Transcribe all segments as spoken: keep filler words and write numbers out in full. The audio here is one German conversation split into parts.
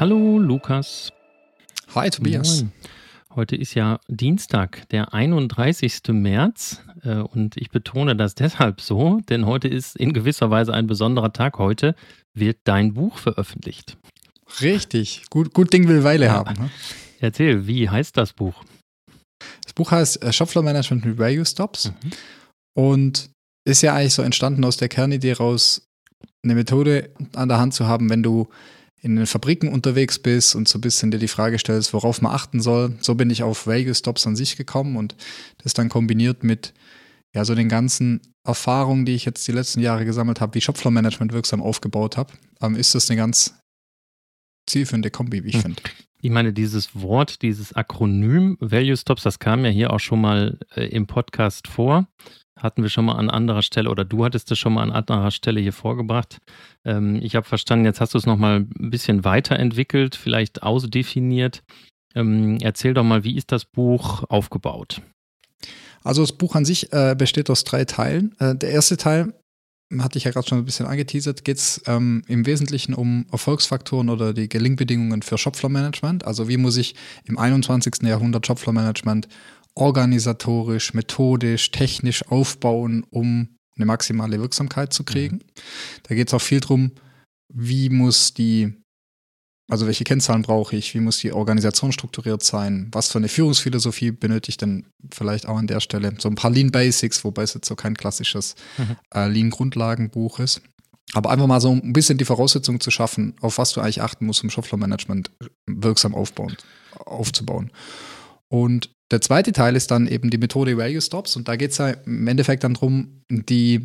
Hallo Lukas. Hi Tobias. Moin. Heute ist ja Dienstag, der einunddreißigster März äh, und ich betone das deshalb so, denn heute ist in gewisser Weise ein besonderer Tag. Heute wird dein Buch veröffentlicht. Richtig, gut, gut Ding will Weile Ja. haben. Ne? Erzähl, wie heißt das Buch? Das Buch heißt äh, Shopfloor Management mit Value Stops Mhm. und ist ja eigentlich so entstanden aus der Kernidee raus, eine Methode an der Hand zu haben, wenn du in den Fabriken unterwegs bist und so ein bisschen dir die Frage stellst, worauf man achten soll. So bin ich auf Value Stops an sich gekommen und das dann kombiniert mit ja so den ganzen Erfahrungen, die ich jetzt die letzten Jahre gesammelt habe, wie Shopfloor Management wirksam aufgebaut habe, ähm, ist das eine ganz zielführende Kombi, wie ich Hm. finde. Ich meine, dieses Wort, dieses Akronym Value Stops, das kam ja hier auch schon mal äh, im Podcast vor. Hatten wir schon mal an anderer Stelle oder du hattest es schon mal an anderer Stelle hier vorgebracht. Ähm, ich habe verstanden, jetzt hast du es nochmal ein bisschen weiterentwickelt, vielleicht ausdefiniert. Ähm, erzähl doch mal, wie ist das Buch aufgebaut? Also das Buch an sich äh, besteht aus drei Teilen. Äh, der erste Teil, hatte ich ja gerade schon ein bisschen angeteasert, geht es ähm, im Wesentlichen um Erfolgsfaktoren oder die Gelingbedingungen für Shopfloor-Management. Also wie muss ich im einundzwanzigsten Jahrhundert Shopfloor-Management organisatorisch, methodisch, technisch aufbauen, um eine maximale Wirksamkeit zu kriegen. Mhm. Da geht es auch viel drum, wie muss die, also welche Kennzahlen brauche ich, wie muss die Organisation strukturiert sein, was für eine Führungsphilosophie benötige ich denn vielleicht auch an der Stelle. So ein paar Lean Basics, wobei es jetzt so kein klassisches mhm. äh, Lean-Grundlagenbuch ist. Aber einfach mal so ein bisschen die Voraussetzung zu schaffen, auf was du eigentlich achten musst, um Shopfloor-Management wirksam aufbauen, aufzubauen. Und der zweite Teil ist dann eben die Methode Value Stops und da geht es ja im Endeffekt dann darum, die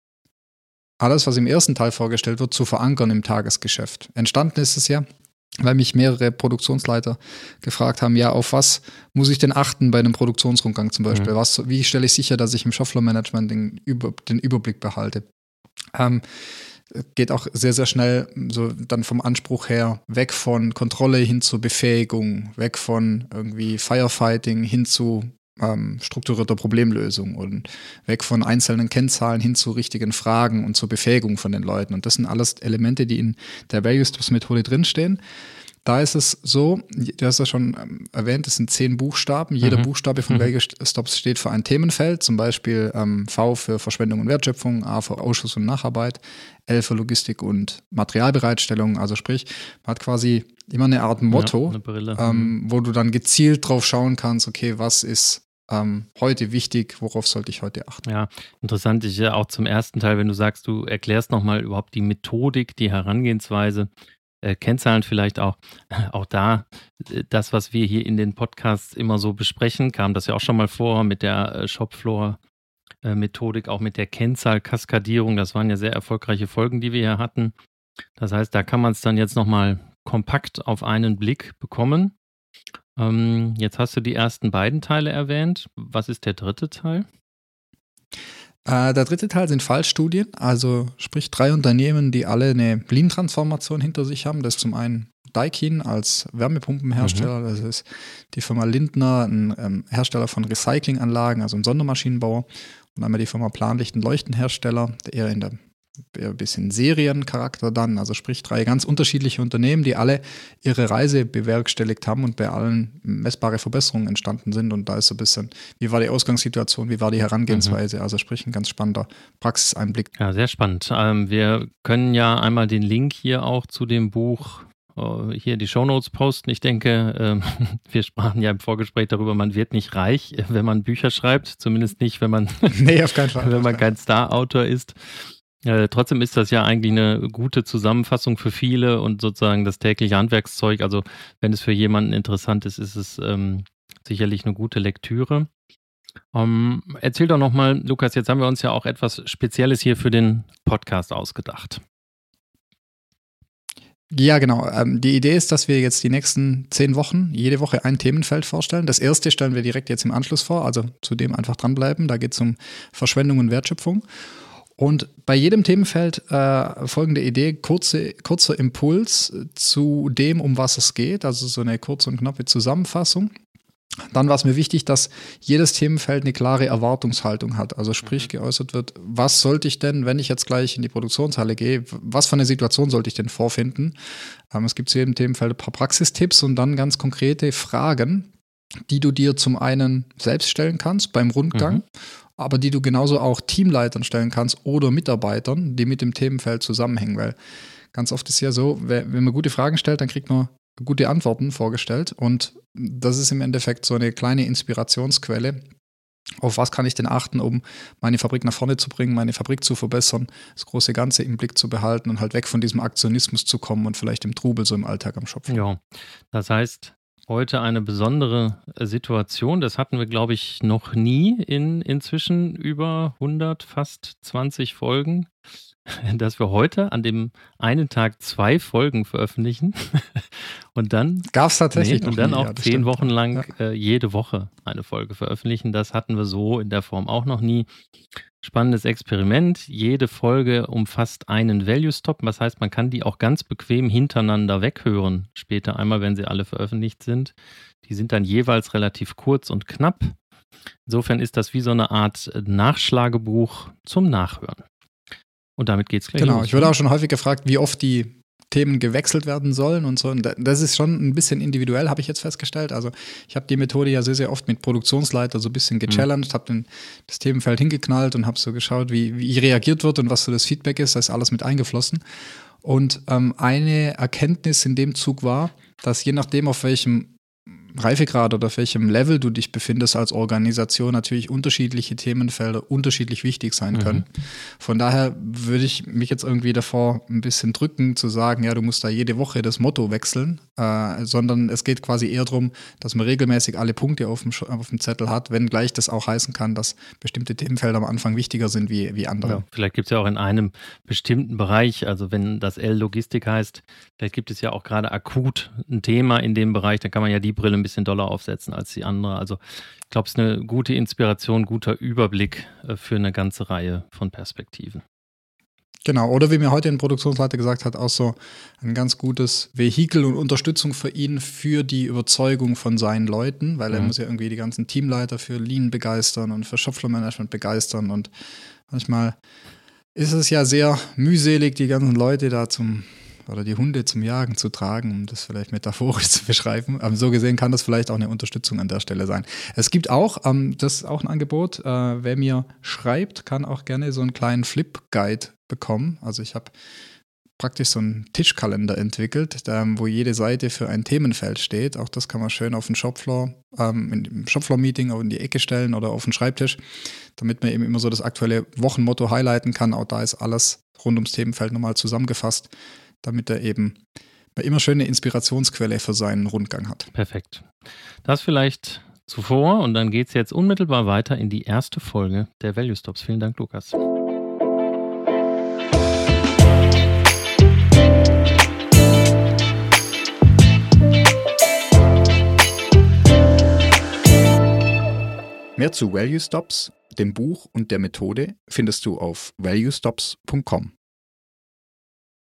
alles, was im ersten Teil vorgestellt wird, zu verankern im Tagesgeschäft. Entstanden ist es ja, weil mich mehrere Produktionsleiter gefragt haben, ja, auf was muss ich denn achten bei einem Produktionsrundgang zum Beispiel? Mhm. Was, wie stelle ich sicher, dass ich im Shopfloor-Management den, Über, den Überblick behalte? Ähm, geht auch sehr, sehr schnell so dann vom Anspruch her weg von Kontrolle hin zur Befähigung, weg von irgendwie Firefighting hin zu ähm, strukturierter Problemlösung und weg von einzelnen Kennzahlen hin zu richtigen Fragen und zur Befähigung von den Leuten. Und das sind alles Elemente, die in der Value Stops Methode drinstehen. Da ist es so, du hast ja schon erwähnt, es sind zehn Buchstaben. Jeder mhm. Buchstabe von mhm. Value Stops steht für ein Themenfeld, zum Beispiel ähm, V für Verschwendung und Wertschöpfung, A für Ausschuss und Nacharbeit, L für Logistik und Materialbereitstellung. Also sprich, man hat quasi immer eine Art Motto, ja, eine Brille. Ähm, wo du dann gezielt drauf schauen kannst, okay, was ist ähm, heute wichtig, worauf sollte ich heute achten? Ja, interessant ist ja auch zum ersten Teil, wenn du sagst, du erklärst nochmal überhaupt die Methodik, die Herangehensweise, Äh, Kennzahlen vielleicht auch, auch da, das, was wir hier in den Podcasts immer so besprechen, kam das ja auch schon mal vor mit der äh, Shopfloor-Methodik, auch mit der Kennzahl-Kaskadierung. Das waren ja sehr erfolgreiche Folgen, die wir hier hatten. Das heißt, da kann man es dann jetzt nochmal kompakt auf einen Blick bekommen. Ähm, jetzt hast du die ersten beiden Teile erwähnt. Was ist der dritte Teil? Äh, der dritte Teil sind Fallstudien, also sprich drei Unternehmen, die alle eine Lean-Transformation hinter sich haben. Das ist zum einen Daikin als Wärmepumpenhersteller, mhm. das ist die Firma Lindner, ein ähm, Hersteller von Recyclinganlagen, also ein Sondermaschinenbauer, und einmal die Firma Planlicht, ein Leuchtenhersteller, der eher in der eher ein bisschen Seriencharakter dann, also sprich drei ganz unterschiedliche Unternehmen, die alle ihre Reise bewerkstelligt haben und bei allen messbare Verbesserungen entstanden sind. Und da ist so ein bisschen, wie war die Ausgangssituation, wie war die Herangehensweise, mhm. also sprich ein ganz spannender Praxiseinblick. Ja, sehr spannend. Ähm, wir können ja einmal den Link hier auch zu dem Buch äh, hier in die Shownotes posten. Ich denke, ähm, wir sprachen ja im Vorgespräch darüber, man wird nicht reich, wenn man Bücher schreibt, zumindest nicht, wenn man, nee, auf keinen Fall. wenn man kein Star-Autor ist. Äh, trotzdem ist das ja eigentlich eine gute Zusammenfassung für viele und sozusagen das tägliche Handwerkszeug. Also wenn es für jemanden interessant ist, ist es ähm, sicherlich eine gute Lektüre. Ähm, erzähl doch nochmal, Lukas, jetzt haben wir uns ja auch etwas Spezielles hier für den Podcast ausgedacht. Ja, genau. Ähm, die Idee ist, dass wir jetzt die nächsten zehn Wochen jede Woche ein Themenfeld vorstellen. Das erste stellen wir direkt jetzt im Anschluss vor, also zu dem einfach dranbleiben. Da geht es um Verschwendung und Wertschöpfung. Und bei jedem Themenfeld äh, folgende Idee, kurze, kurzer Impuls zu dem, um was es geht, also so eine kurze und knappe Zusammenfassung. Dann war es mir wichtig, dass jedes Themenfeld eine klare Erwartungshaltung hat. Also sprich geäußert wird, was sollte ich denn, wenn ich jetzt gleich in die Produktionshalle gehe, was für eine Situation sollte ich denn vorfinden? Ähm, es gibt zu jedem Themenfeld ein paar Praxistipps und dann ganz konkrete Fragen, die du dir zum einen selbst stellen kannst beim Rundgang, mhm. aber die du genauso auch Teamleitern stellen kannst oder Mitarbeitern, die mit dem Themenfeld zusammenhängen. Weil ganz oft ist ja so, wenn man gute Fragen stellt, dann kriegt man gute Antworten vorgestellt und das ist im Endeffekt so eine kleine Inspirationsquelle. Auf was kann ich denn achten, um meine Fabrik nach vorne zu bringen, meine Fabrik zu verbessern, das große Ganze im Blick zu behalten und halt weg von diesem Aktionismus zu kommen und vielleicht im Trubel so im Alltag am Shop. Ja, das heißt, heute eine besondere Situation. Das hatten wir, glaube ich, noch nie in inzwischen über hundert, fast zwanzig Folgen, dass wir heute an dem einen Tag zwei Folgen veröffentlichen und dann gab's tatsächlich nee, noch und dann nie, auch ja, zehn stimmt. Wochen lang ja. äh, jede Woche eine Folge veröffentlichen. Das hatten wir so in der Form auch noch nie. Spannendes Experiment. Jede Folge umfasst einen Value-Stop. Das heißt, man kann die auch ganz bequem hintereinander weghören. Später einmal, wenn sie alle veröffentlicht sind. Die sind dann jeweils relativ kurz und knapp. Insofern ist das wie so eine Art Nachschlagebuch zum Nachhören. Und damit geht's gleich Genau, los. ich wurde auch schon häufig gefragt, wie oft die Themen gewechselt werden sollen und so. Und das ist schon ein bisschen individuell, habe ich jetzt festgestellt. Also ich habe die Methode ja sehr, sehr oft mit Produktionsleiter so ein bisschen gechallenged, mhm. habe das Themenfeld hingeknallt und habe so geschaut, wie, wie reagiert wird und was so das Feedback ist. Da ist alles mit eingeflossen. Und ähm, eine Erkenntnis in dem Zug war, dass je nachdem, auf welchem Reifegrad oder auf welchem Level du dich befindest als Organisation, natürlich unterschiedliche Themenfelder unterschiedlich wichtig sein können. Mhm. Von daher würde ich mich jetzt irgendwie davor ein bisschen drücken, zu sagen, ja, du musst da jede Woche das Motto wechseln, äh, sondern es geht quasi eher darum, dass man regelmäßig alle Punkte auf dem, auf dem Zettel hat, wenngleich das auch heißen kann, dass bestimmte Themenfelder am Anfang wichtiger sind wie, wie andere. Ja, vielleicht gibt es ja auch in einem bestimmten Bereich, also wenn das L Logistik heißt, vielleicht gibt es ja auch gerade akut ein Thema in dem Bereich, da kann man ja die Brille ein bisschen doller aufsetzen als die andere. Also ich glaube, es ist eine gute Inspiration, guter Überblick für eine ganze Reihe von Perspektiven. Genau, oder wie mir heute ein Produktionsleiter gesagt hat, auch so ein ganz gutes Vehikel und Unterstützung für ihn für die Überzeugung von seinen Leuten, weil er mhm. muss ja irgendwie die ganzen Teamleiter für Lean begeistern und für Shopfloor-Management begeistern und manchmal ist es ja sehr mühselig, die ganzen Leute da zum oder die Hunde zum Jagen zu tragen, um das vielleicht metaphorisch zu beschreiben. Aber so gesehen kann das vielleicht auch eine Unterstützung an der Stelle sein. Es gibt auch, ähm, das ist auch ein Angebot, äh, wer mir schreibt, kann auch gerne so einen kleinen Flip-Guide bekommen. Also ich habe praktisch so einen Tischkalender entwickelt, ähm, wo jede Seite für ein Themenfeld steht. Auch das kann man schön auf den Shopfloor, ähm, im Shopfloor-Meeting auch in die Ecke stellen oder auf den Schreibtisch, damit man eben immer so das aktuelle Wochenmotto highlighten kann. Auch da ist alles rund ums Themenfeld nochmal zusammengefasst, damit er eben immer schön eine Inspirationsquelle für seinen Rundgang hat. Perfekt. Das vielleicht zuvor und dann geht es jetzt unmittelbar weiter in die erste Folge der Value Stops. Vielen Dank, Lukas. Mehr zu Value Stops, dem Buch und der Methode findest du auf valuestops punkt com.